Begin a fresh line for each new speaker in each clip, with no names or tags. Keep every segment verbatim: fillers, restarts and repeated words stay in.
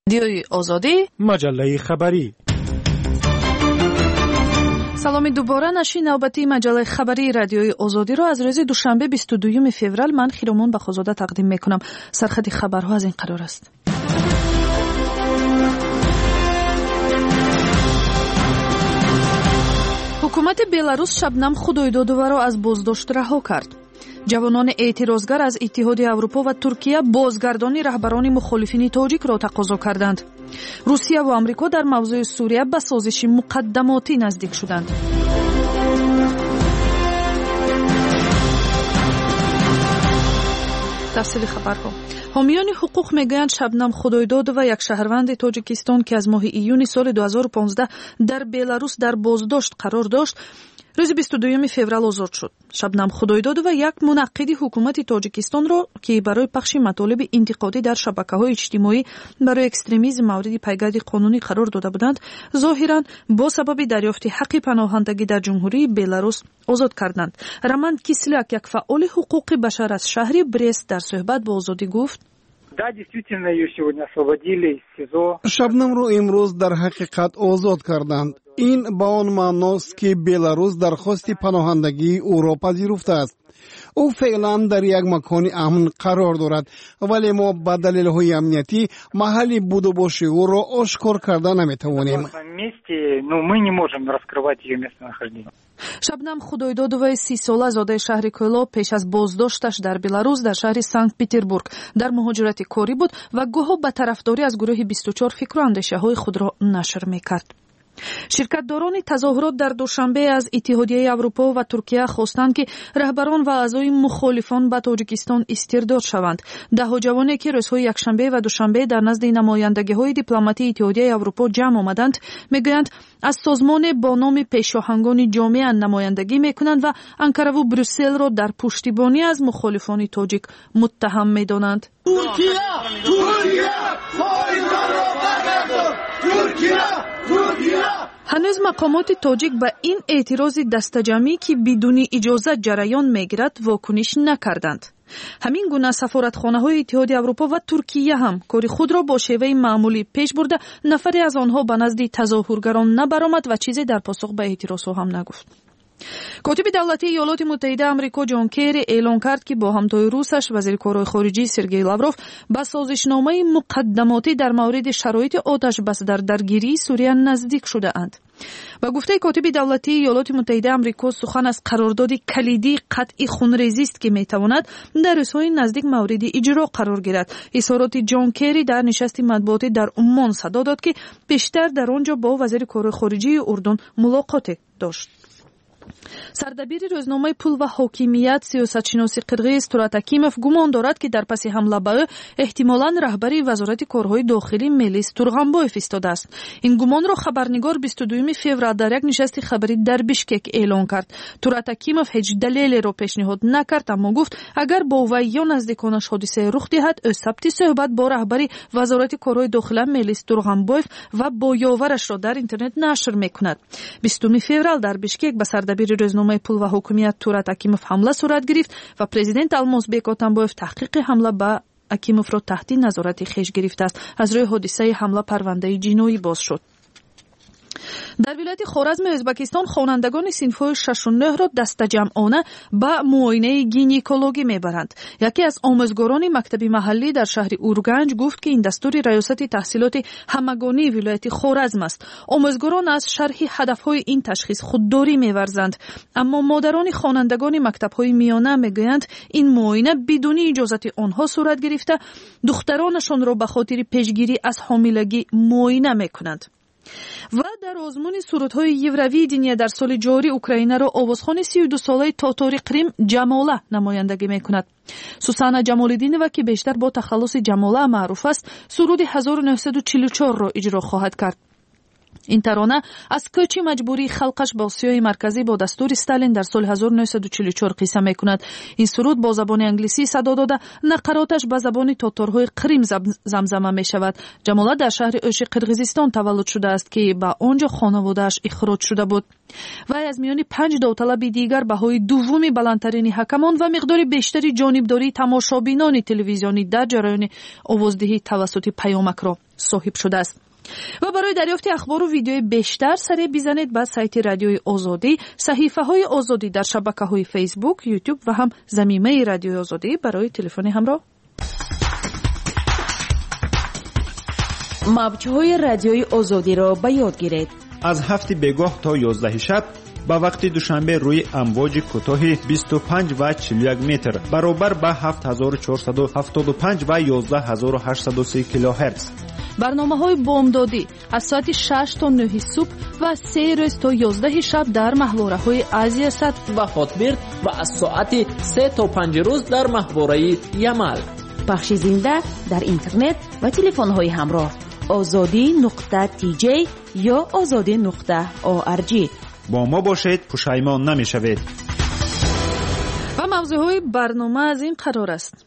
رادیوی آزادی،
مجله خبری.
سلامی دوباره نشی نوبتی مجله خبری رادیوی آزادی رو از روز دوشنبه بیست و دوم فوریه من خیرمون بخزاده تقدیم میکنم. سرخط خبرها از این قرار است. حکومت بلاروس شبنم خدایدادووا را از بازداشت رها کرد. جوانان اعتراضگر از اتحاد اروپا و ترکیه بازگردانی رهبران مخالفین تاجیک را تقاضا کردند. روسیه و آمریکا در موضوع سوریه به سازش مقدماتی نزدیک شدند. تفصیل خبرها. حامیان حقوق میگویند شبنم خدایدادووا یک شهروند تاجیکستان که از ماه ایون سال دو هزار و پانزده در بلاروس در بازداشت قرار داشت، روز بیست و دوم فوریه آزاد شد. شبنم خدایدادووا یک منقد حکومت تاجیکستان را که برای پخش مطالب انتقادی در شبکه‌های اجتماعی برای اکستریمیسم مورد پیگرد قانونی قرار داده بودند، ظاهراً با سبب دریافت حق پناهندگی در جمهوری بلاروس آزاد کردند. رمان کیسلیاک، یک فعال حقوق بشر از شهر برست، در صحبت با آزادی گفت:
شبنم رو امروز در حقیقت آزاد کردند. این با آن معناست که بلاروس درخواست پناهندگی او را پذیرفته است. او فعلا در یک مکان امن قرار دارد، ولی ما به دلایل امنیتی محلی بود و باش او را آشکار کرده نمیتوانیم.
شبنم خدایدادووا سی ساله زاده شهر کولا پیش از بازداشتش در بلاروس در شهر سنت پتربورگ در مهاجرت کاری بود و گویا به طرفداری از گروه بیست و چهار فکر و اندیشه های خود را نشر میکرد. شرکتداران تظاهرات در دوشنبه از اتحادیه اروپا و ترکیه خواستند که رهبران و اعضای مخالفان به تاجیکستان استرداد شوند. ده جوانی که روزهای یکشنبه و دوشنبه در نزد نمایندگی‌های دیپلماتی اتحادیه اروپا جمع آمدند میگویند از سازمان با نام پیشاهنگان جامعه نمایندگی میکنند و انکره و بروسل را در پشتیبانی از مخالفان تاجیک متهم میدانند. ترکیه ترکیه ترکیه هنوز مقامات تاجیک به این اعتراض دستجمعی که بدون اجازه جریان میگیرد واکنش نکردند. همین گونه سفارتخانه‌های اتحادیه اروپا و ترکیه هم کار خود را با شیوه معمولی پیش برده، نفری از آنها به نزد تظاهرگران نبرآمد و چیزی در پاسخ به اعتراضها هم نگفت. کاتب دولتی ایالات متحده آمریکا جان کری اعلام کرد که با همتای روسش وزیر کارهای خارجه سرگئی لاوروف به سازشنامه مقدماتی در مورد شرایط آتش بس در درگیری سوریه نزدیک شده اند. با گفته کاتب دولتی ایالات متحده آمریکا، سخن از قرارداد کلیدی قطع خونریزی است که میتواند در روزهای نزدیک مورد اجرا قرار گیرد. اظهارات جان کری در نشست مطبوعاتی در عمان صدا داد که پیشتر در آنجا با وزیر کارهای خارجه اردن ملاقات داشت. سردبیر روزنامه پول و حاکمیت سیاستشناس قرغیز تورات اکیموف گمان دارد که در پس حمله به او احتمالاً رهبری وزارت کارهای داخلی میلیس تورغنبویف ایستاده است. این گمان را خبرنگار بیست و دوم فوریه در یک نشست خبری در بیشکک اعلان کرد. تورات اکیموف هیچ دلیلی را پیشنهاد نکرد، اما گفت اگر با وی یا نزدیکانش حادثه رخ دهد، او ثبت صحبت با رهبری وزارت کارهای داخلی میلیس تورغنبویف و با یاورش را در اینترنت نشر میکند. بیستم فوریه در بیشکک به سردبیر روزنامه پول و حاکمیت تورات اکیموف حمله صورت گرفت و پرزیدنت المازبек اتنبویف تحقیق حمله به اکیموف را تحت نظارت خویش گرفته است. از روی حادثه حمله پرونده جنایی باز شد. در ولایت خوارزم ازبکستان خوانندگان صنف‌های شش و نه را دسته‌جمعانه به معاینه گینکولوژی میبرند. یکی از آموزگاران مکتب محلی در شهر اورگنج گفت که این دستور ریاست تحصیلات همگانی ولایت خوارزم است. آموزگاران از شرح هدفهای این تشخیص خودداری می‌ورزند، اما مادران خوانندگان مکتب‌های میانه میگویند این معاینه بدون اجازت آنها صورت گرفته، دخترانشان را به خاطر پیشگیری از حاملگی معاینه میکنند. و در آزمون سرودهای یوروی دنیا در سال جاری اوکراین را آوازخوان سی و دو ساله تاتاری قریم جماله نمایندگی میکند. سوسانا جمالدینова که بیشتر با تخلص جماله معروف است، سرود هزار و نهصد و چهل و چهار را اجرا خواهد کرد. این ترانه از کوچ مجبوری خلقش با آسیای مرکزی با دستور استالین در سال هزار و نهصد و چهل و چهار قصه میکند. این سرود با زبان انگلیسی صدا داده، نقراتش به زبان تاتارهای قریم زمزمه می شود. جماله در شهر اوش قرقیزستان تولد شده است که به آنجا خانواده‌اش اخراج شده بود. وی از میان پنج داوطلب دیگر بهای دومی بلندترین حکمان و مقدار بیشتری جانبداری تماشابینان تلویزیونی در جریان آوازدهی توسط پیامک را صاحب شده است. و برای دریافت اخبار و ویدیوی بیشتر سریع بزنید به سایت رادیوی آزادی، صحیفه های آزادی در شبکه های فیسبوک، یوتیوب و هم زمینه رادیوی آزادی برای تلفن همراه.
موج های رادیوی آزادی را به یاد گیرید.
از هفت بیگاه تا یازده شب با وقت دوشنبه روی امواج کوتاه بیست و پنج و چهل و یک متر برابر به هفت هزار و چهارصد و هفتاد و پنج و یازده هزار و هشتصد و سی کیلوهرتز.
برنامه های بامدادی از ساعت شش تا نه صبح و سه روز تا یازده شب در محوره های آسیا صد
و هاتبرد و از ساعت سه تا پنج روز در محوره یمل.
پخش زنده در اینترنت و تلفن های همراه آزادی نقطه تی جی یا آزادی نقطه او ار جی.
با ما باشید، پشیمان نمیشوید.
و موضوع های برنامه از این قرار است: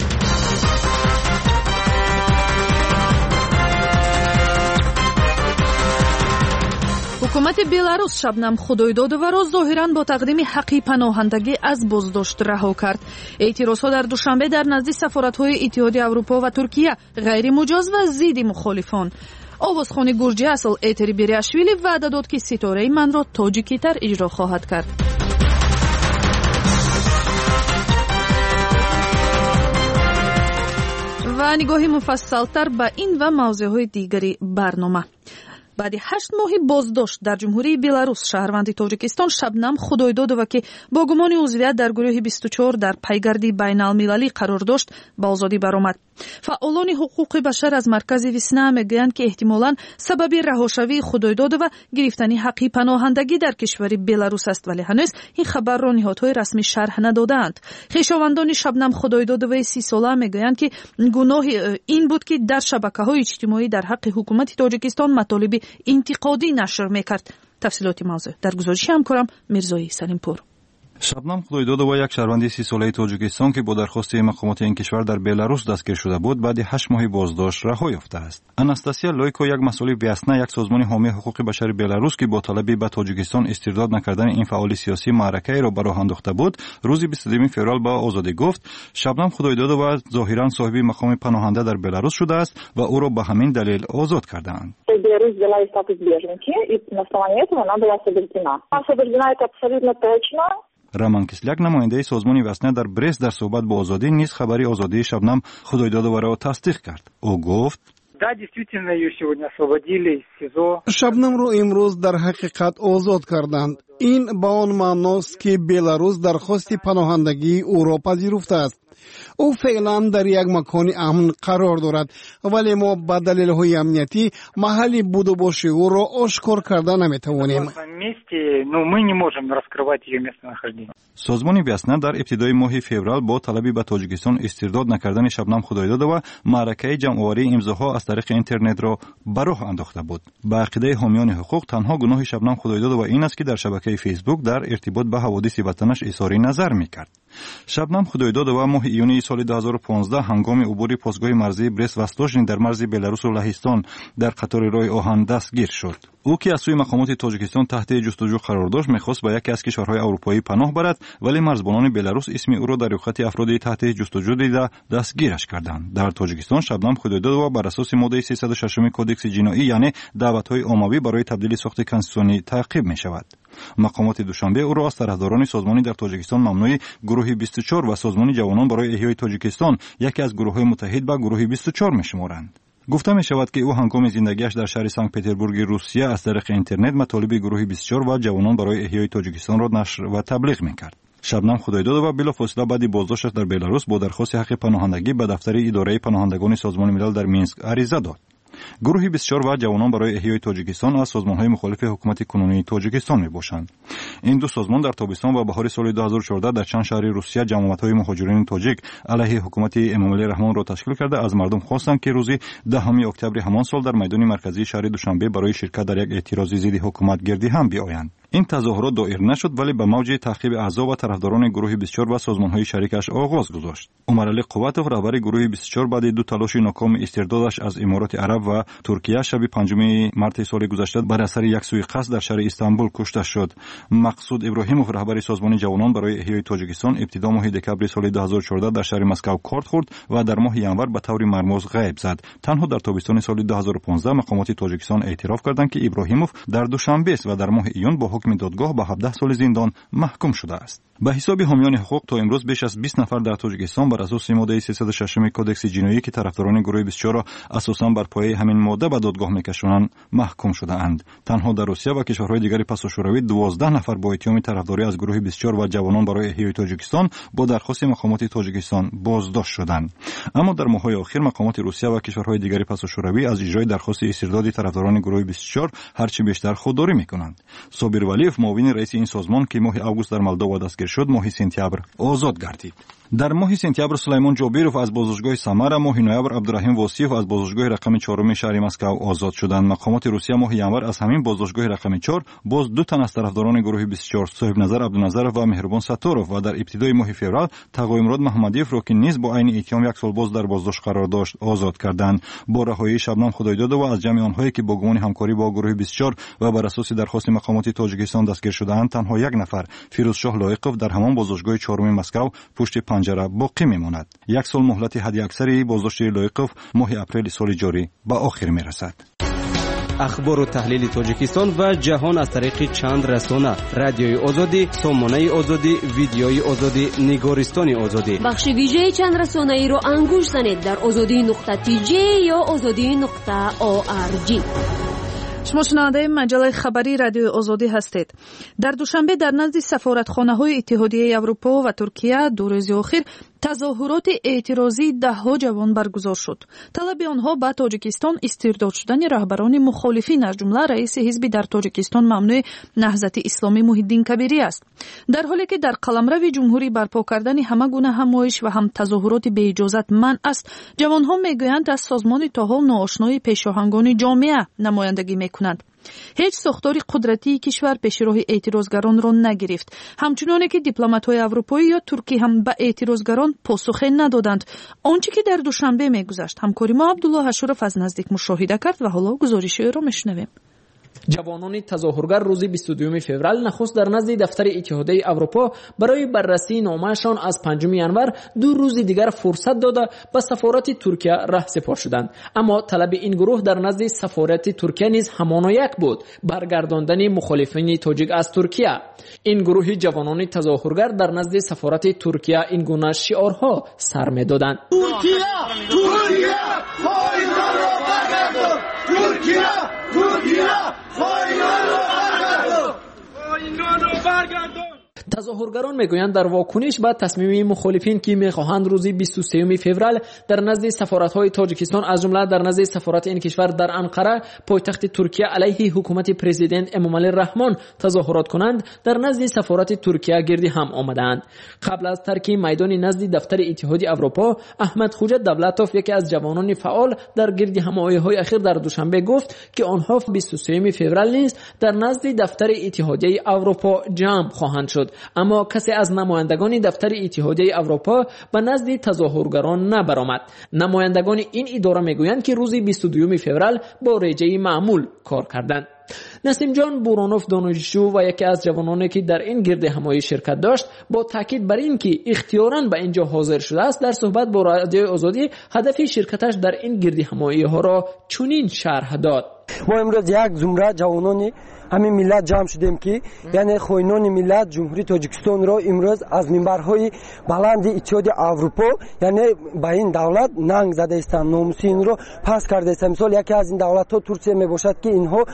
حکومت بلاروس شبنم خدایدادова را ظاهراً با تقدیم حقی پناهندگی از بازداشت رها کرد. اعتراضها در دوشنبه در نزد سفارت‌های اتحادیه اروپا و ترکیه غیر مجاز و ضد مخالفان. آوازخوان گرجی اصل ایتری بیریاشویلی وعده داد که ستاره من را تاجیکی‌تر اجرا خواهد کرد. و نگاهی مفصل‌تر به این و موضوعهای دیگری برنامه. بعد هشت ماه بازداشت در جمهوری بلاروس شهروند تاجیکستان شبنم خدایدادова که با گمان عضویت در گروه بیست و چهار در پیگرد بین‌المللی قرار داشت به آزادی برآمد. فعالان حقوق بشر از مرکز ویسنا میگویند که احتمالاً سبب رهاشوی خدایدادova گرفتن حقی پناهندگی در کشور بلاروس است، ولی هنوز این خبر را نهادهای رسمی شرح ندادند. خویشاوندان شبنم خدایدادova سی ساله میگویند که گناه این بود که در شبکه‌های اجتماعی در حق حکومت تاجیکستان مطالب انتقادی نشر میکرد. تفصیلات موضوع در گزارش همکارم میرزایی سلیمپور.
شبنم خدایدادова یک شهروند سی ساله تاجیکستان که با درخواست مقامات این کشور در بلاروس دستگیر شده بود بعد هشت ماه بازداشت رها یافته است. آناستاسیا لویکو یک مسئول ویسنا یک سازمان حامی حقوق بشر بلاروس که با طلب به تاجیکستان استرداد نکردن این فعال سیاسی معرکه را به راه انداخته بود روز بیست و دو فوریه با آزادی گفت شبنم خدایدادova ظاهرا صاحب مقام پناهنده در بلاروس شده است و او را به همین دلیل آزاد کردند.
Беларусь взяла и статус беженки, и на основании этого она была освобождена. Освобождена это абсолютно точно.
роман кисляк намояндаи созмони васна дар брест дар суҳбат бо озодӣ низ хабари озодии шабнам худойдодоваро тасдиқ кард. ӯ гуфт:
Да, действительно, ее сегодня освободили из СИЗО.
шабнамро имрӯз дар ҳақиқат озод карданд. ин ба он маъност ки беларус дархости паноҳандагии ӯро пазируфтааст. ӯ феълан дар як макони амн қарор дорад, вале мо ба далелҳои амниятӣ маҳалли буду боши ӯро ошкор карда наметавонем.
созмони весна дар ибтидои моҳи феврал бо талаби ба тоҷикистон истирдод накардани шабнам худойдодова маъракаи ҷамъоварии имзоҳо аз тариқи интернетро ба роҳ андохта буд. ба ақидаи ҳомиёни ҳуқуқ танҳо гуноҳи шабнам худойдодова ин аст ки дар шабакаи фейсбук дар иртибот ба ҳаводиси ватанаш изҳори назар мекард. шабнам худойдодова моҳи июни соли ду ҳазору понздаҳ ҳангоми убури постгоҳи марзии брест-восточни дар марзи беларусу лаҳистон дар қатори роҳи оҳан дастгир шуд. ӯ ки аз сӯи мақомоти тоҷикистон таҳти ҷустуҷӯ қарор дошт мехост ба яке аз кишварҳои аврупоӣ паноҳ барад, вале марзбонони беларус исми ӯро дар рӯйхати афроди таҳти ҷустуҷӯ дида дастгираш карданд. дар тоҷикистон шабнам худойдодова бар асоси моддаи сесаду шашум кодекси ҷиноӣ яъне даъватҳои оммавӣ барои табдили сохти конститутсионӣ таъқиб мешавад. мақомоти душанбе ӯро аз тарафдорони созмони дар тоҷикистон мамнӯи гурӯҳи бисту чор ва созмони ҷавонон барои эҳёи тоҷикистон яке аз гурӯҳҳои муттаҳид ба гурӯҳи бисту чор мешуморанд. гуфта мешавад ки ӯ ҳангоми зиндагиаш дар шаҳри санкт-петербурги русия аз тариқи интернет матолиби гурӯҳи бисту чор ва ҷавонон барои эҳёи тоҷикистонро нашр ва таблиғ мекард. шабнам худойдодова билофосила баъди боздашташ дар беларус бо дархости ҳаққи паноҳандагӣ ба дафтари идораи паноҳандагони созмони милал дар минск ариза дод. گروه بیست و چهار و جوانان برای احیای تاجیکستان از سازمان‌های مخالف حکومت کنونی تاجیکستان میباشند. این دو سازمان در تابستان و بهار سال دو هزار و چهارده در چند شهر روسیه جمعیت‌های مهاجرین تاجیک علیه حکومت امامعلی رحمان را تشکیل کرده از مردم خواستند که روز دهم اکتبر همان سال در میدان مرکزی شهر دوشنبه برای شرکت در یک اعتراضی ضد حکومت گردی هم بیایند. این تظاهرات دایر نشد ولی به موج تعقیب اعضا و طرفداران گروه بیست و چهار و سازمان‌های شریکش آغاز گذاشت. عمرعلی قوتوف رهبر گروه بیست و چهار بعد دو تلاش ناکام استردادش از امارات عرب و ترکیه شب پنجم مارس سال گذشته بر اثر یک سوء قصد در شهر استانبول کشته شد. مقصود ابراهیموف رهبر سازمان جوانان برای احیای تاجیکستان ابتدا ماه دکبر سال دو هزار و چهارده در شهر مسکو کارت خورد و در ماه ینور به طور مرموز غیب زد. تنها در تابستان سال دو هزار و پانزده مقامات تاجیکستان اعتراف کردند که ابراهیموف در دوشنبه و در ماه ایون با حکم دادگاه به هفده سال زندان محکوم شده است. به حساب حامیان حقوق تا امروز بیش از بیست نفر در تاجیکستان بر اساس ماده سیصد و شش کدکس جنایی که طرفداران گروه بیست و چهار را اساساً بر پایه همین ماده به دادگاه میکشانند محکوم شده اند. تنها در روسیه و کشورهای دیگر پس شوروی دوازده نفر با اتهام طرفداری از گروه بیست و چهار و جوانان برای احیای تاجیکستان با درخواست مقامات تاجیکستان بازداشت شدند. اما در ماه‌های اخیر مقامات روسیه و کشورهای دیگر پس شوروی از اجرای درخواست استرداد طرفداران گروه بیست و چهار هرچی بیشتر خودداری میکنند. صابر ولیف معاون رئیس این سازمان که ماه آگوست در مولداوا دستگیر شد ماه سپتامبر آزاد گردید. در ماه سپتامبر سلیمان جابیروف از بازداشتگاه سمر، ماه نوامبر عبدالرحیم واسیف از بازداشتگاه رقم چهارم شهر مسکو آزاد شدند. مقامات روسیه ماه ینور از همین بازداشتگاه رقم چهار باز دو تن از طرفداران گروه بیست و چهار صاحب نظر عبدالنظرов و مهربان ستارov و در ابتدای ماه فوریه تقویمراد محمدیف را که نیز با عین اتهام یک سال باز در بازداشت قرار داشت آزاد کردند. با رهایی شبنم خدایداد و از جمع آنهایی که با گمان همکاری با گروه بیست و چهار و بر اساس درخواست مقامات تاجیکستان دستگیر شدهاند تنها یک نفر فیروزشاه لایقوف در همان بازداشتگاه چهارم مسکو پشت پنجره باقی میماند. یک سال مهلت حداکثری بازداشت لایقوف ماه اپریل سال جاری به آخر میرسد.
اخبار و تحلیل تاجیکستان و جهان از طریق چند رسانه: رادیوی آزادی، سامانه آزادی، ویدیوی آزادی، نگارستان آزادی.
بخش ویژه چند رسانه ای رو انگوش زنید در آزادی نقطه تی جی یا آزادی نقطه او آر جی.
شما شنونده مجله خبری رادیوی آزادی هستید. در دوشنبه در نزد سفارتخانه‌های اتحادیه اروپا و ترکیه دو روز اخیر تظاهرات اعتراضی ده‌ها جوان برگزار شد. طلب آنها به تاجیکستان استرداد شدن رهبران مخالفین از جمله رئیس حزب در تاجیکستان ممنوع نهضت اسلامی محی‌الدین کبیری است. در حالی که در قلمرو جمهوری برپا کردن همه گونه همایش و هم تظاهرات بی اجازت منع است، جوانها میگویند از سازمان تا حال ناآشنای پیشاهنگان جامعه نمایندگی میکنند. هیچ ساختار قدرتی کشور پیش راه اعتراضگران را نگرفت. همچنانه که دیپلمات‌های اروپایی یا ترکی هم به اعتراضگران پاسخ ندادند. آنچه که در دوشنبه میگذشت همکاری ما عبدالله اشرف از نزدیک مشاهده کرد و حالا گزارش او را میشنویم.
جوانان تظاهرگر روز بیست و دوم فوریه نخست در نزد دفتر اتحادیه اروپا برای بررسی نامه‌شان از پنجم ینور دو روز دیگر فرصت داده به سفارت ترکیه رهسپار شدند. اما طلب این گروه در نزد سفارت ترکیه نیز همانایک بود: برگرداندن مخالفین تاجیک از ترکیه. این گروه جوانان تظاهرگر در نزد سفارت ترکیه این گونه شعارها سر می‌دادند: ترکیه ترکیه فایدار را برگردان، ترکیه ترکیه فایدار را برگردان، فایدار را برگردان. تظاهرگران میگویند در واکنش به تصمیم مخالفین که میخواهند روز بیست و سوم فوریه در نزد سفارت‌های تاجیکستان از جمله در نزد سفارت این کشور در انقره پایتخت ترکیه علیه حکومت پرزیدنت امامعلی رحمان تظاهرات کنند، در نزد سفارت ترکیه گردی هم آمدند. قبل از ترک میدان نزد دفتر اتحادیه اروپا، احمد خوجا دولتوف یکی از جوانان فعال در گردی همایش‌های اخیر در دوشنبه گفت که آنها بیست و سوم فوریه نیز در نزد دفتر اتحادیه اروپا جمع خواهند شد. اما کسی از نمایندگان دفتر اتحادیه اروپا به نزد تظاهرگران نبرآمد. نمایندگان این اداره میگویند که روز بیست و دوم فوریه با رجه معمول کار کردند. نسیم جان بورانوف دانشجو و یکی از جوانانی که در این گرد همایش شرکت داشت با تاکید بر این که اختیاراً به اینجا حاضر شده است در صحبت با رادیوی آزادی هدف شرکتش در این گرد همایش ها را چنین شرح داد:
ما امروز یک زمره جوانانی همین ملت جمع شدیم که یعنی خوینان ملت جمهوری تاجیکستان را امروز از منبرهای بلند اتحادیه اروپا یعنی به این دولت ننگ زده استند، ناموس این را پس کرده است. مثال یکی از این دولت ها ترکیه می باشد که اینها با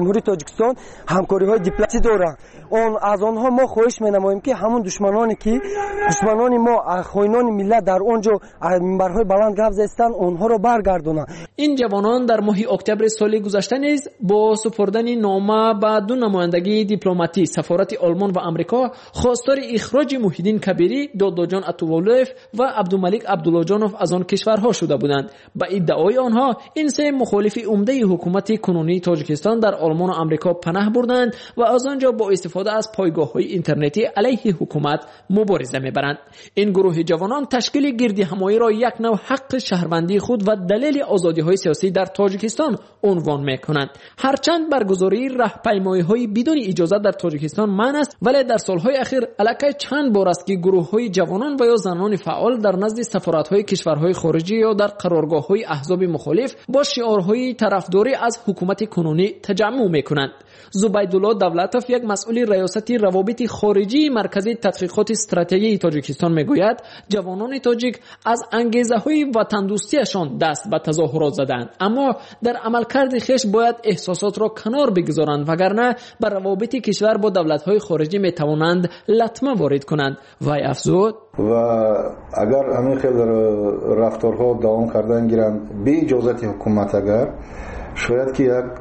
جمهوری تاجیکستان همکاری‌های دیپلماسی دارند. اون از آنها ما خواهش می‌نماییم که همون دشمنانی که دشمنان ما خائنان ملت در اونجا منبرهای بلند گپ زدن اونها رو برگردونند.
این جوانان در ماه اکتبر سال گذشته نیز با سپردن نامه به دو نمایندگی دیپلماتی سفارت آلمان و آمریکا خواستار اخراج محیدین کبیری، داداجان اتوالوف و عبدالملک عبداللهجانوف از آن کشورها شده بودند. به ادعای آنها این سه مخالف عمده حکومت کنونی تاجیکستان در آلمان و آمریکا پناه بردند و از آنجا با استفاده از پایگاه‌های اینترنتی علیه حکومت مبارزه می‌برند. این گروه جوانان تشکیل گردی همایی را یک نوع حق شهروندی خود و دلیل آزادی‌های سیاسی در تاجیکستان عنوان می‌کنند. هرچند برگزاری راهپیمایی‌های بدون اجازه در تاجیکستان منع است، ولی در سال‌های اخیر علاقه چند بار است که گروه‌های جوانان و یا زنان فعال در نزد سفارت‌های کشورهای خارجی یا در قرارگاه‌های احزاب مخالف با شعارهای طرفداری از حکومت کنونی تجمع می‌کنند. زبیدالله دولتوف، یک مسئول ریاست روابط خارجی مرکز تحقیقات استراتژی تاجیکستان میگوید جوانان تاجیک از انگیزه‌های وطن دوستیشان دست به تظاهرات زدند، اما در عملکرد خویش باید احساسات را کنار بگذارند وگرنه بر روابط کشور با دولت‌های خارجی میتوانند لطمه وارد کنند. وی افزود
و اگر همین خیلی رفتارها دوام کردن گیرند به اجازت حکومت، اگر شاید که یک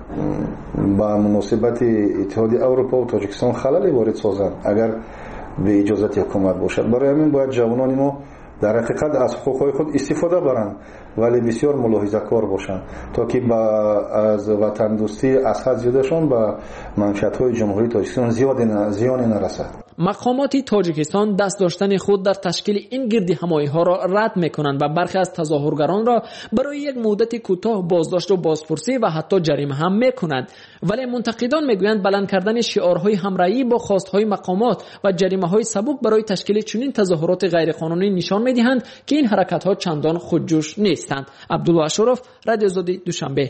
با مناسبت اتحاد اروپا و تاجیکستان خللی وارد سازند اگر به اجازت حکومت باشد. برای همین باید جوانان ما در حقیقت از حقوقهای خود استفاده برند، ولی بسیار ملاحظه کار باشند تا که با از وطن دوستی از حد زیادشان با منفعت‌های جمهوری تاجیکستان زیانی نرسد.
مقامات تاجیکستان دست داشتن خود در تشکیل این گردی همایی‌ها را رد می‌کنند و برخی از تظاهرگران را برای یک مدت کوتاه بازداشت و بازپرسی و حتی جریمه هم می‌کنند. ولی منتقدان می‌گویند بلند کردن شعارهای همراهی با خواست‌های مقامات و جریمه‌های سبک برای تشکیل چنین تظاهرات غیرقانونی نشان می‌دهند که این حرکت‌ها چندان خودجوش نیستند. عبدالله اشرف، رادیو آزادی، دوشنبه.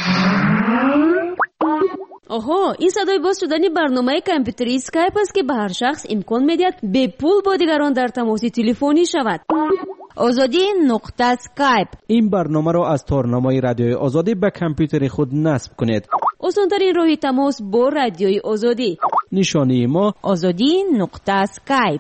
آها، این صدای باز شدن برنامه کامپیوتری اسکایپ است که به هر شخص امکان می‌دهد به پول با دیگران در تماس تلفنی شود. آزادی نقطه اسکایپ.
این برنامه را از تارنامه رادیوی آزادی به کامپیوتر خود نصب کنید.
آسان‌ترین راه تماس با رادیوی آزادی.
نشانی ما
آزادی نقطه اسکایپ.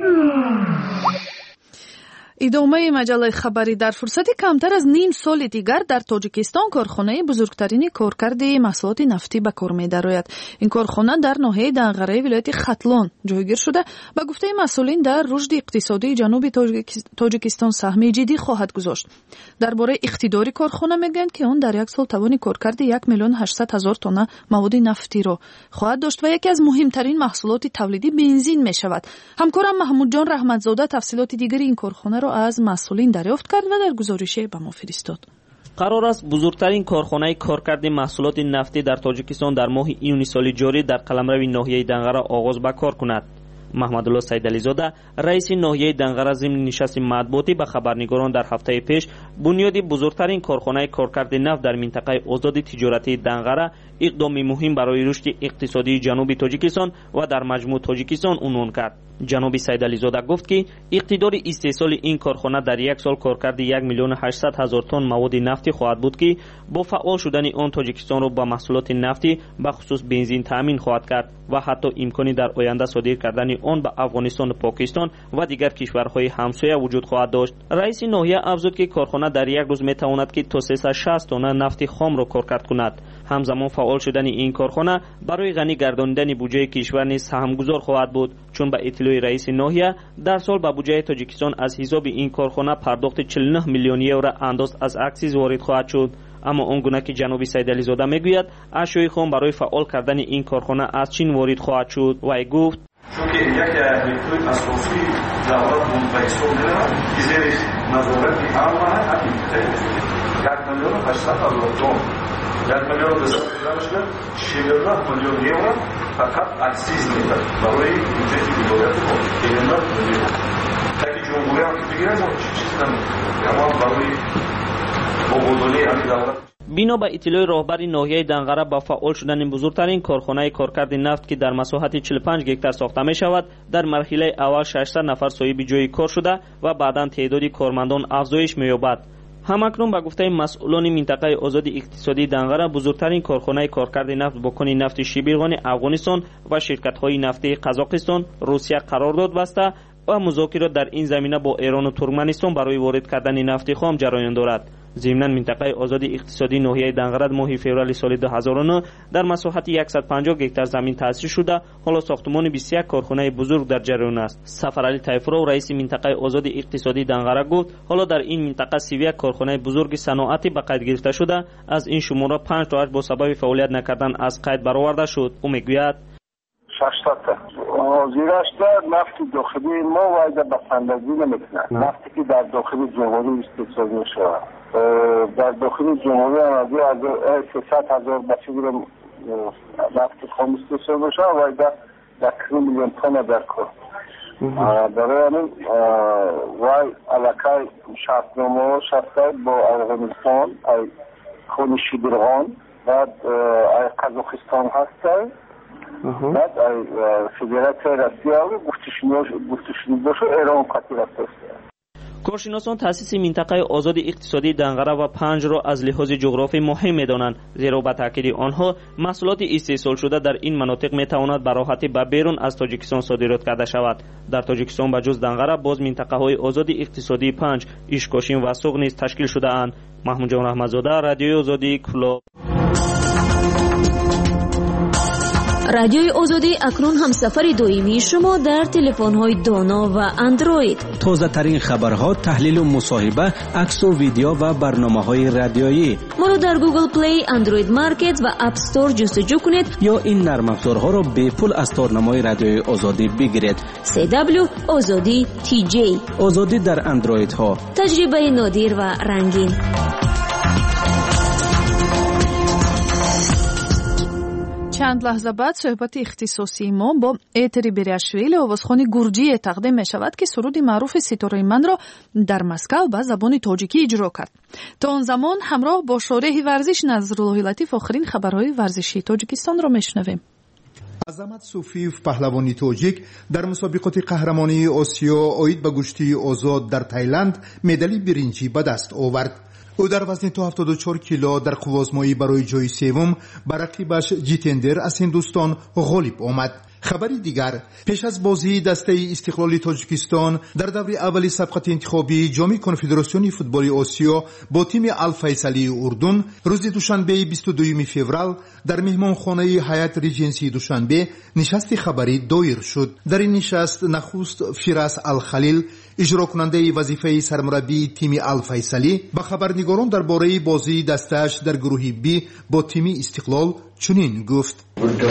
ادامه مجله خبری. در فرصت کمتر از نیم سال دیگر در تاجیکستان کارخانه بزرگترین کارکرد محصولات نفتی به کار می‌دراید. این کارخانه در ناحیه دنغره ولایت ختلان جایگیر شده. به گفته مسئولین در رشد اقتصادی جنوب تاجیکستان سهمی جدی خواهد گذاشت. درباره اقتدار کارخانه میگویند که آن در یک سال توان کارکرد یک میلیون و هشتصد هزار تن مواد نفتی را خواهد داشت و یکی از مهمترین محصولات تولیدی بنزین می‌شود. همکارم محمود جان رحمتزاده تفصیلات دیگری این کارخانه را از مسئولین دریافت کرد و در گزارشی به ما فرستاد.
قرار است بزرگترین کارخانه کارکرد محصولات نفتی در تاجیکستان در ماه ایونی سال جاری در قلمرو ناحیه دنغره آغاز به کار کند. محمدالله سیدعلیزاده، رئیس ناحیه دنغره، ضمن نشست مطبوعاتی به خبرنگاران در هفته پیش بنیاد بزرگترین کارخانه کارکرد نفت در منطقه آزاد تجارتی دنغره اقدامی مهم برای رشد اقتصادی جنوب تاجیکستان و در مجموع تاجیکستان عنوان کرد. جناب سیدعلیزاده گفت که اقتدار استحصال این کارخانه در یک سال کارکرد یک میلیون و هشتصد هزار تن مواد نفتی خواهد بود که با فعال شدن آن تاجیکستان را با محصولات نفتی به خصوص بنزین تامین خواهد کرد و حتی امکانی در آینده صادر کردن آن به افغانستان، پاکستان و دیگر کشورهای همسایه وجود خواهد داشت. رئیس ناحیه افزود که کارخانه در یک روز میتواند که تا سیصد و شصت تن نفت خام را کارکرد کند. همزمان فعال شدن این کارخانه برای غنی گرداندن بودجه کشور نیز سهمگذار خواهد بود، چون به اطلاع رئیس ناحیه در سال به بودجه تاجیکستان از حساب این کارخانه پرداخت چهل و نه میلیون یورو انداز از اکسیز وارد خواهد شد. اما آنگونه که جناب سیدعلیزاده میگوید اشیاء خام برای فعال کردن این کارخانه از چین وارد خواهد شد. و گفت
چون که یک نیروی اساسی دولت منفعل می‌دارد که زیر نظارت عامه همین یک میلیون و هشتصد هزار تن یک میلیون و دویست هزار چهل و نه میلیون یورو فقط اکسیز می‌دهد برای بودجه دولت ما چهل و نه میلیون. اگه جمهوری هم که بگیرد چه چیزی نمی‌کنه اما برای مبادله همین دولت.
بنا به اطلاع راهبر ناحیه دنغره با فعال شدن بزرگترین کارخانه کارکرد نفت که در مساحت چهل و پنج گکتار ساخته می شود، در مرحله اول ششصد نفر صاحب جای کار شده و بعدا تعداد کارمندان افزایش می یابد. همکنون به گفته مسئولان منطقه آزاد اقتصادی دنقره بزرگترین کارخانه کارکرد نفت با کان نفت شیبیرغان افغانستان و شرکت‌های نفتی قزاقستان، روسیه قرارداد بسته و مذاکرات در این زمینه با ایران و ترکمنستان برای وارد کردن نفت خام جریان دارد. ضمناً منطقه آزاد اقتصادی ناحیه دنقره ماه فوریه سال دو هزار و نه در مساحت صد و پنجاه گکتار زمین تأسیس شده، حالا ساختمان بیست و یک کارخانه بزرگ در جریان است. سفرعلی طیفورو رئیس منطقه آزاد اقتصادی دنقره گفت حالا در این منطقه سی و یک کارخانه بزرگ صنعتی به قید گرفته شده، از این شماره پنج تا هشت با سبب فعالیت نکردن از قید برآورده شد. او میگوید
ششصد زیرش نفت داخلی ما واید بسندگی نمیکنه. نفتی که در داخل جمهوری استفاده میشه در داخل جمهوری هم از سیصد هزار بسیار نفت خام استفاده میشه واید یک میلیون تن در کار. برای همین وای علاقه شرطنامه شرطه با افغانستان خون شیبیرغان بعد قزاقستان هسته بعد فدراسیون روسیه و گفتشنی باشه ایران قطعی رفته.
کارشناسان تأسیس منطقه آزاد اقتصادی دنقره و پنج را از لحاظ جغرافی مهم می‌دانند، زیرا با تاکید آنها محصولات استحصال شده در این مناطق می‌تواند به راحتی به بیرون از تاجیکستان صادرات کرده شود. در تاجیکستان به جز دنقره باز منطقه‌های آزاد اقتصادی پنج، ایشکاشین و سوغ نیز تشکیل شده‌اند. محمود جان رحمتزاده، رادیوی آزادی، کلو.
رادیوی آزادی اکنون هم سفر دائمی شما در تلفن‌های دانا و اندروید.
تازه ترین خبرها، تحلیل و مصاحبه، عکس و ویدیو و برنامه‌های رادیویی.
ما رو در گوگل پلی، اندروید مارکت و اپ استور جستجو کنید
یا این نرم افزارها را به پول از تارنمای رادیوی آزادی بگیرید.
سی دبلیو آزادی تی جی.
آزادی در اندروید ها.
تجربه نادر و رنگین.
چند لحظه بعد صحبت اختصاصی ما با ایتری بیریاشویلی آوازخوان گرجی تقدیم می شود که سرود معروف ستاره من را در مسکو به زبان تاجیکی اجرا کرد. تا آن زمان همراه با شارح ورزش نظرالله لطیف آخرین خبرهای ورزشی تاجیکستان را میشنویم.
عظمت صوفیف پهلوانی تاجیک در مسابقات قهرمانی آسیا آید به گشتی آزاد در تایلند مدال برنجی به دست آورد. او در وزن تا هفتاد و چهار کیلو در قوازمایی برای جای سوم بر رقیبش جیتندر از هندوستان غالب آمد. خبری دیگر، پیش از بازی دسته استقلال تاجیکستان در دوره اولی سبقت انتخابی جام کنفدراسیون فوتبال آسیا با تیم الفیصلی اردن روز دوشنبه بیست و دوم فوریه در مهمانخانه حیات ریجنسی دوشنبه نشست خبری دایر شد. در این نشست نخست فیراس الخلیل اجرا کننده وظیفه سرمربی تیم الفیصلی به خبرنگاران درباره بازی دستش در گروه بی با تیم استقلال چنین گفت: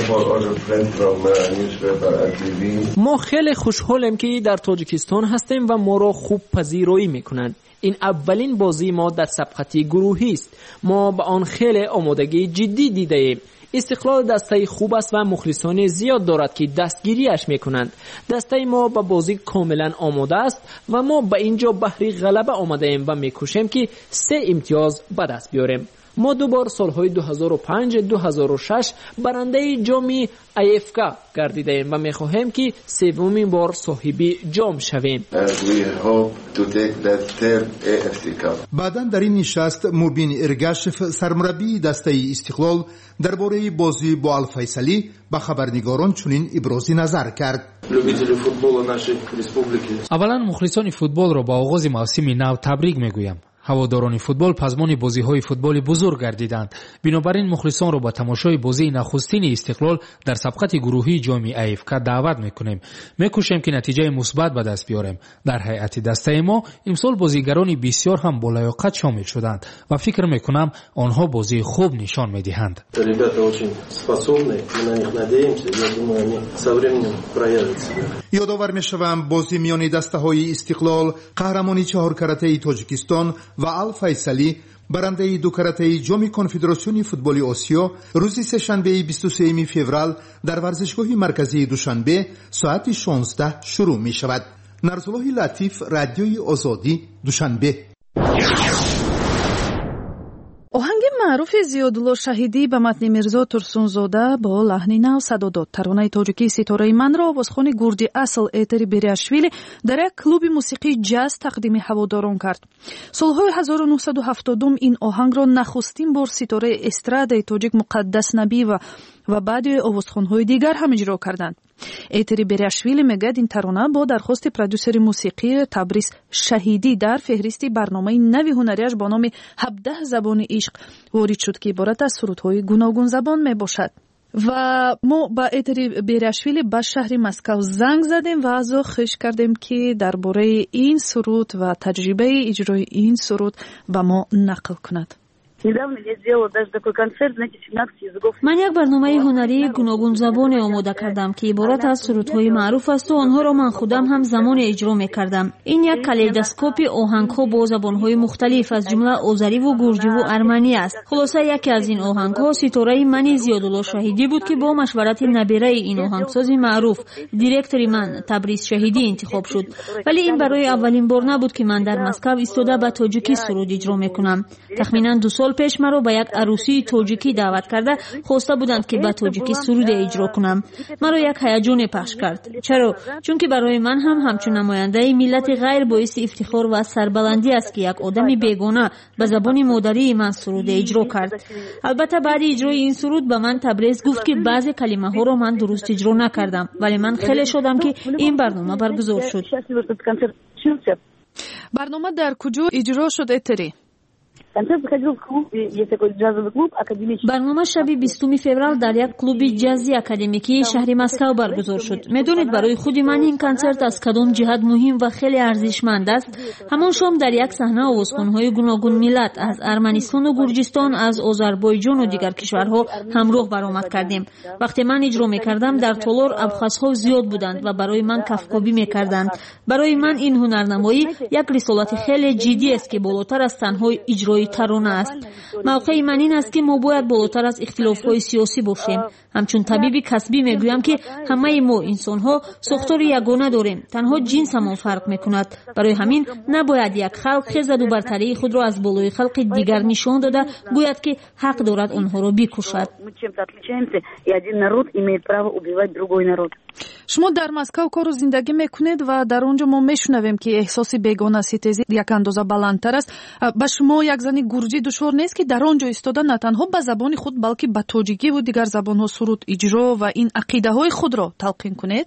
ما خیلی خوشحالیم که در تاجیکستان هستیم و ما را خوب پذیرایی میکنند. این اولین بازی ما در سبقتی گروهی است. ما به آن خیلی آمادگی جدی دیده ایم. استقلال دسته خوب است و مخلصان زیاد دارد که دستگیریش میکنند. دسته ما به بازی کاملا آماده است و ما به اینجا بهر غلبه آمده ایم و میکوشیم که سه امتیاز به دست بیاریم. ما دوبار سالهای دو هزار و پنج دو هزار و شش برنده جام ای اف کا گردیده ایم و میخواهیم که سومین بار صاحب جام شویم.
بعداً در این نشست مبین ارگاشف سرمربی دسته استقلال درباره بازی با الفیصلی به خبرنگاران چنین ابراز نظر کرد:
اولا مخلصان فوتبال را با آغاز موسم نو تبریک میگویم. هواداران فوتبال پزمان بازی‌های فوتبال بزرگ گردیدند. بنابراین مخلصان را با تماشای بازی نخستین استقلال در سبقت گروهی جام ای اف کا دعوت می‌کنیم. می‌کوشیم که نتیجه مثبت به دست بیاریم. در هیئت دسته ما امسال بازیگران بسیار هم با لیاقت شامل شدند و فکر می‌کنم آنها بازی خوب نشان می‌دهند.
یادآور می‌شوم بازی میان دسته‌های استقلال قهرمانی چهار کرته تاجیکستان و الفیصلی برنده دو کرته جام کنفدراسیون فوتبال آسیا روز سه‌شنبه بیست و سوم فوریه در ورزشگاه مرکزی دوشنبه ساعت شانزده شروع می شود. نظرالله لطیف، رادیوی آزادی، دوشنبه.
آهنگ معروف زیادالله شهیدی به متن میرزا ترسونزاده با لحن نو صدا داد. ترانه تاجیکی ستاره من را آوازخوان گردی اصل ایتری بیریاشویلی در یک کلوب موسیقی جاز تقدیم هواداران کرد. سالهای هزار و نهصد و هفتاد این آهنگ را نخستین بار ستاره استراد تاجیک مقدس نبی و و بعد آوازخوان‌های دیگر هم اجرا کردند. ایتری بیریاشویلی میگه این ترانه با درخواست پرودوسر موسیقی تبریز شهیدی در فهرست برنامه نوی هنریش با نام هفده زبان عشق وارد شد که عبارت از سرودهای گوناگون زبان می باشد. و ما با ایتری بیریاشویلی به شهر مسکو زنگ زدیم و از او خواهش کردیم که درباره این سرود و تجربه اجرای این سرود به ما نقل کند.
من یک برنامه هنری گوناگون زبان آماده کردم که عبارت از سرودهای معروف است و آنها را من خودم هم زمان اجرا می‌کردم. این یک کالیدوسکوپ آهنگ‌ها با زبان‌های مختلف از جمله آذری و گرجی و ارمنی است. خلاصه یکی از این آهنگ‌ها ستاره من زیادالله شهیدی بود که با مشورت نبیره این آهنگساز معروف دیرکتور من تبریز شهیدی انتخاب شد. ولی این برای اولین بار نبود که من در مسکو ایستاده به تاجیکی سرود اجرا می‌کنم. تقریباً دو سال پیش مرا به یک عروسی تاجیکی دعوت کرده خواسته بودند که به تاجیکی سرود اجرا کنم. مرا یک هیجان پخش کرد. چرا؟ چون که برای من هم همچون نماینده ملت غیر باعث افتخار و سربلندی است که یک آدم بیگانه به زبان مادری من سرود اجرا کرد. البته بعد اجرای این سرود به من تبریز گفت که بعضی کلمه ها را من درست اجرا نکردم، ولی من خیلی شدم که این برنامه برگزار شد.
برنامه در کجا اجرا شد اتری؟
برنامه شب بیستم فوریه در یک کلوب جازی اکادمیکی شهر مسکو برگزار شد. میدونید برای خود من این کنسرت از کدام جهت مهم و خیلی ارزشمند است. همان شام در یک صحنه آوازخوان‌های گوناگون ملت از ارمنستان و گرجستان، از آذربایجان و دیگر کشورها همراه برآمد کردیم. وقتی من اجرا می‌کردم در تالار ابخازها زیاد بودند و برای من کفکابی می‌کردند. برای من این هنرنمایی یک رسالت خیلی جدی است که بالاتر از تنها اجرای ترانه است. موقع من این است که ما باید بالاتر از اختلاف‌های سیاسی باشیم. همچون طبیب کسبی میگویم که همه ما انسان‌ها ساختار یگانه داریم، تنها جنسمان فرق میکند. برای همین نباید یک خلق خیزد و برتری خود را از بالای خلق دیگر نشان داده گوید که حق دارد آنها را بکشد.
شما در مسکو کار و زندگی میکنید و در اونجا ما میشنویم که احساس بیگانه ستیزی یک اندازه بلندتر است. به شما یک زن گرجی دشوار نیست که در آنجا ایستاده نه تنها به زبان خود بلکه به تاجیکی و دیگر زبان‌ها سرود اجرا و این عقیده های خود را تلقین کنید؟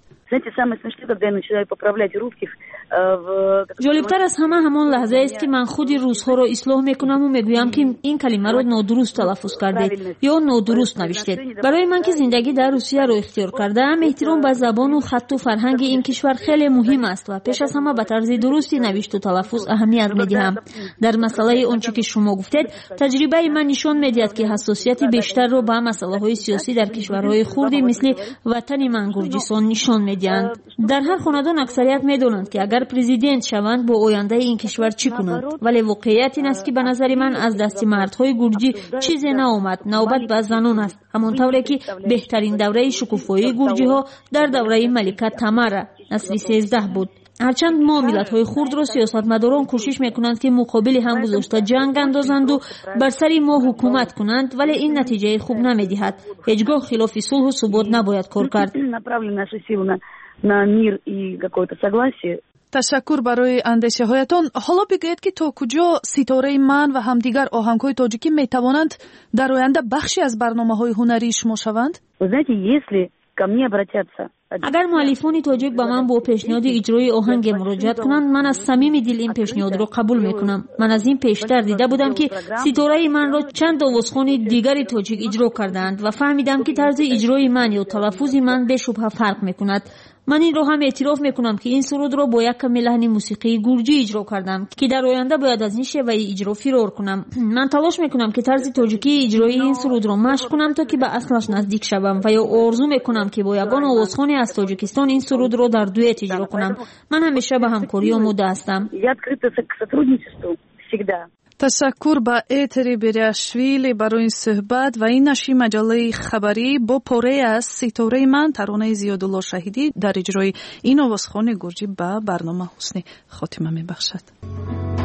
جالبتر از همه همان لحظه است که من خودی روزها را اصلاح میکنم و میگویم که این کلمه را نادرست تلفظ کردید یا نادرست نوشتید. برای من که زندگی در روسیه را اختیار کردم، احترام به زبان و خط و فرهنگ این کشور خیلی مهم است و پیش از همه به طرز درستی نوشت و تلفظ اهمیت میدهم. در مسئله آنچه که شما گفتید، تجربه من نشان میدهد که حساسیت بیشتر را به مسائل های سیاسی در کشورهای خردی مثل وطن من گرجستان نشان میدهند. در هر خاندان اکثریت میدونند که اگر پرزیدنت شوند با آینده این کشور چی کنند، ولی واقعیت این است که به نظر من از دست مردهای گرجی چیزی نآمد. نوبت به زنان است، همانطوری که بهترین دوره شکوفایی گرجی ها در دوره ملکه تمره نسل سیزده بود. هرچند ما ملت‌های خرد را سیاستمداران کوشش میکنند که مقابل هم گذاشته جنگ اندازند و بر سر ما حکومت کنند، ولی این نتیجه خوب نمیدهد. هیچگاه خلاف صلح و ثبات نباید کار کرد.
تشکر برای اندیشه هایتان. حالا بگویید که تا کجا ستاره من و همدیگر آهنگ‌های تاجیکی میتوانند در آینده بخشی از برنامه‌های هنری شما شوند؟
اگر مؤلفان تاجیک با من با پیشنهاد اجرای آهنگ مراجعت کنند، من از صمیم دل این پیشنهاد را قبول میکنم. من از این پیشتر دیده بودم که ستاره من را چند آوازخوان دیگری تاجیک اجرا کردند و فهمیدم که طرز اجرای من یا تلفظ من به شبهه فرق میکند. من این رو هم اعتراف میکنم که این سرود را با یک کمی لحن موسیقی گرجی اجرا کردم که در آینده باید از این شیوه اجرا فرار کنم. من تلاش میکنم که طرز تاجیکی اجرای این سرود را مشق کنم تا که به اصلش نزدیک شوم و یا آرزو میکنم که با یگان آوازخوانی از تاجیکستان این سرود را در دوئت اجرا کنم. من همیشه به همکاری آماده هستم.
تشکر به ایتری بیریاشویلی برای این صحبت و این نشر مجله خبری با پاره از ستاره من ترانه زیادالله شهیدی در اجرای این آوازخوان گرجی به برنامه حسن خاتمه میبخشد.